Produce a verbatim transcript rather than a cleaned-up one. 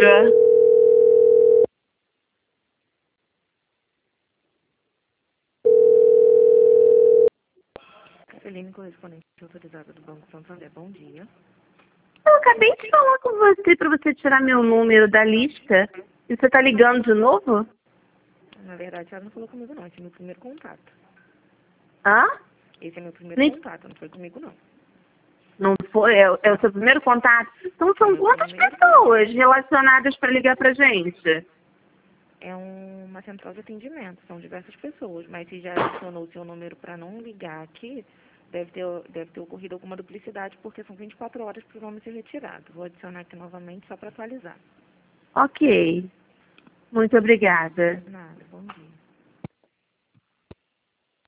lista. Caroline, correspondente autorizada do Banco Santander, bom dia. Eu acabei de falar com você para você tirar meu número da lista. E você tá ligando de novo? Na verdade, ela não falou comigo não, esse é meu primeiro contato. Hã? Esse é meu primeiro Nem... contato, não foi comigo não. Não foi? É, é o seu primeiro contato? Então É são meu quantas primeiro pessoas contato. relacionadas para ligar pra gente? É um- uma central de atendimento, são diversas pessoas, mas se já adicionou o seu número para não ligar aqui, deve ter, deve ter ocorrido alguma duplicidade, porque são vinte e quatro horas para o nome ser retirado. Vou adicionar aqui novamente só para atualizar. Ok. Muito obrigada. Nada, bom dia.